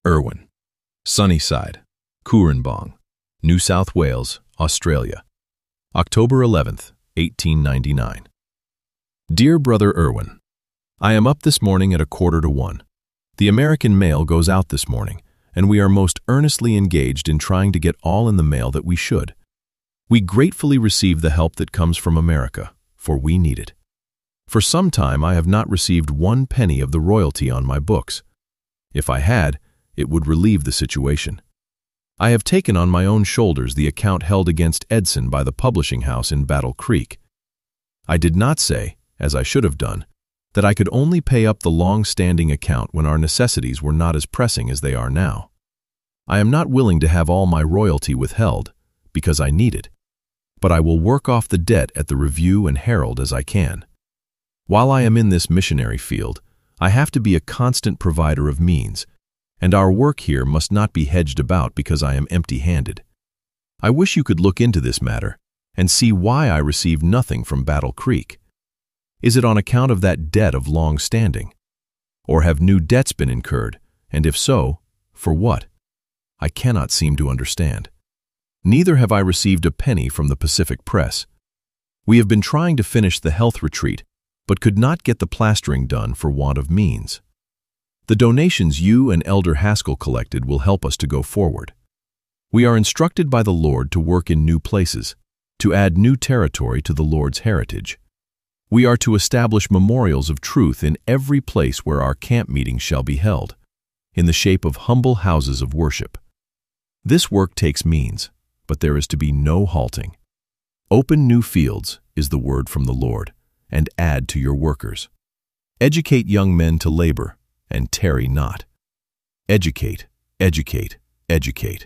Irwin, Sunnyside, Cooranbong, New South Wales, Australia, October 11th, 1899. Dear Brother Irwin, I am up this morning at 1:45. The American mail goes out this morning, and we are most earnestly engaged in trying to get all in the mail that we should. We gratefully receive the help that comes from America, for we need it. For some time I have not received 1 penny of the royalty on my books. If I had, it would relieve the situation. I have taken on my own shoulders the account held against Edson by the publishing house in Battle Creek. I did not say, as I should have done, that I could only pay up the long-standing account when our necessities were not as pressing as they are now. I am not willing to have all my royalty withheld, because I need it, but I will work off the debt at the Review and Herald as I can. While I am in this missionary field, I have to be a constant provider of means, and our work here must not be hedged about because I am empty-handed. I wish you could look into this matter and see why I receive nothing from Battle Creek. Is it on account of that debt of long standing? Or have new debts been incurred, and if so, for what? I cannot seem to understand. Neither have I received a penny from the Pacific Press. We have been trying to finish the health retreat, but could not get the plastering done for want of means. The donations you and Elder Haskell collected will help us to go forward. We are instructed by the Lord to work in new places, to add new territory to the Lord's heritage. We are to establish memorials of truth in every place where our camp meetings shall be held, in the shape of humble houses of worship. This work takes means, but there is to be no halting. Open new fields is the word from the Lord, and add to your workers. Educate young men to labor, and tarry not. Educate, educate, educate.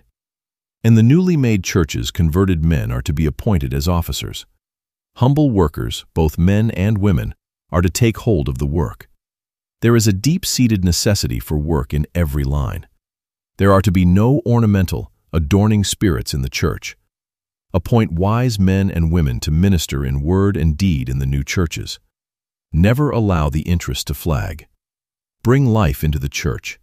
In the newly made churches, converted men are to be appointed as officers. Humble workers, both men and women, are to take hold of the work. There is a deep-seated necessity for work in every line. There are to be no ornamental, adorning spirits in the church. Appoint wise men and women to minister in word and deed in the new churches. Never allow the interest to flag. Bring life into the church.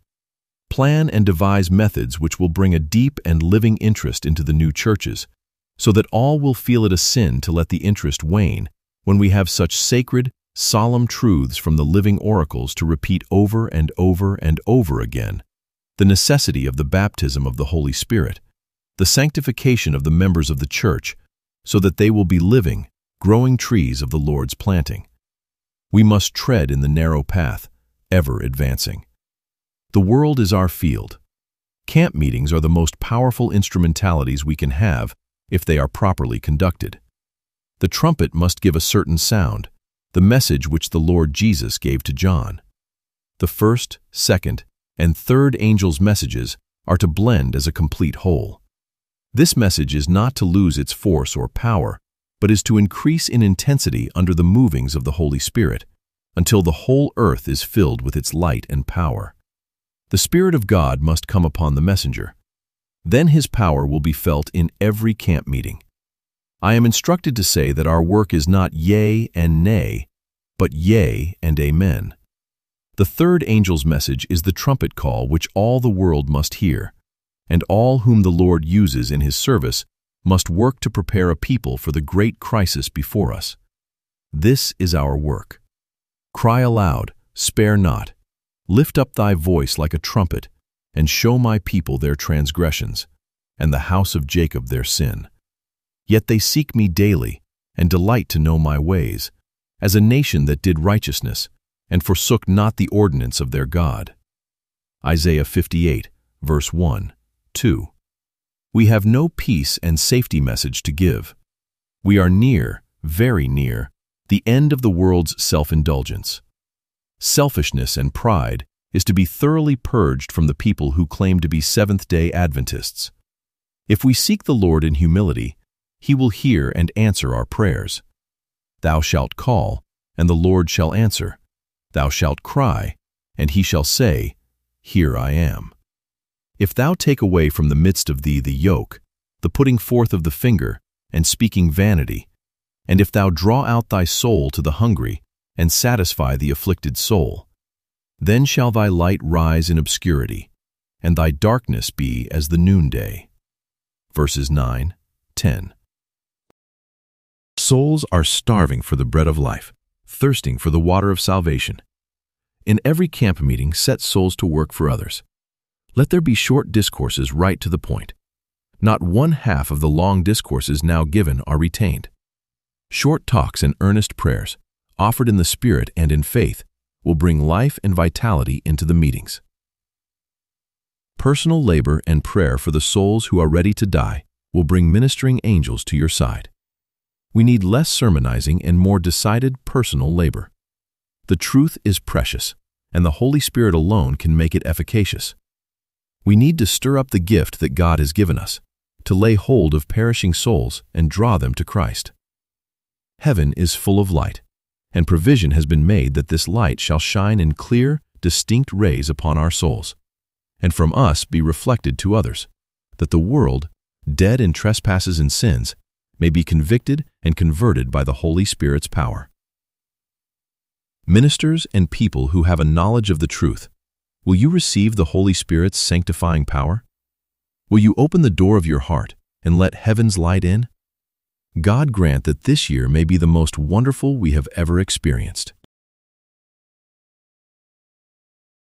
Plan and devise methods which will bring a deep and living interest into the new churches, so that all will feel it a sin to let the interest wane when we have such sacred, solemn truths from the living oracles to repeat over and over and over again: the necessity of the baptism of the Holy Spirit, the sanctification of the members of the church, so that they will be living, growing trees of the Lord's planting. We must tread in the narrow path, ever advancing. The world is our field. Camp meetings are the most powerful instrumentalities we can have if they are properly conducted. The trumpet must give a certain sound, the message which the Lord Jesus gave to John. The first, second, and third angels' messages are to blend as a complete whole. This message is not to lose its force or power, but is to increase in intensity under the movings of the Holy Spirit, until the whole earth is filled with its light and power. The Spirit of God must come upon the messenger. Then his power will be felt in every camp meeting. I am instructed to say that our work is not yea and nay, but yea and amen. The third angel's message is the trumpet call which all the world must hear, and all whom the Lord uses in his service must work to prepare a people for the great crisis before us. This is our work. Cry aloud, spare not. Lift up thy voice like a trumpet, and show my people their transgressions, and the house of Jacob their sin. Yet they seek me daily, and delight to know my ways, as a nation that did righteousness, and forsook not the ordinance of their God. Isaiah 58, verse 1, 2. We have no peace and safety message to give. We are near, very near, the end of the world's self-indulgence. Selfishness and pride is to be thoroughly purged from the people who claim to be Seventh-day Adventists. If we seek the Lord in humility, he will hear and answer our prayers. Thou shalt call, and the Lord shall answer. Thou shalt cry, and he shall say, Here I am. If thou take away from the midst of thee the yoke, the putting forth of the finger, and speaking vanity, and if thou draw out thy soul to the hungry, and satisfy the afflicted soul, then shall thy light rise in obscurity, and thy darkness be as the noonday. Verses 9, 10. Souls are starving for the bread of life, thirsting for the water of salvation. In every camp meeting, set souls to work for others. Let there be short discourses right to the point. Not one half of the long discourses now given are retained. Short talks and earnest prayers, offered in the Spirit and in faith, will bring life and vitality into the meetings. Personal labor and prayer for the souls who are ready to die will bring ministering angels to your side. We need less sermonizing and more decided personal labor. The truth is precious, and the Holy Spirit alone can make it efficacious. We need to stir up the gift that God has given us, to lay hold of perishing souls and draw them to Christ. Heaven is full of light, and provision has been made that this light shall shine in clear, distinct rays upon our souls, and from us be reflected to others, that the world, dead in trespasses and sins, may be convicted and converted by the Holy Spirit's power. Ministers and people who have a knowledge of the truth, will you receive the Holy Spirit's sanctifying power? Will you open the door of your heart and let heaven's light in? God grant that this year may be the most wonderful we have ever experienced.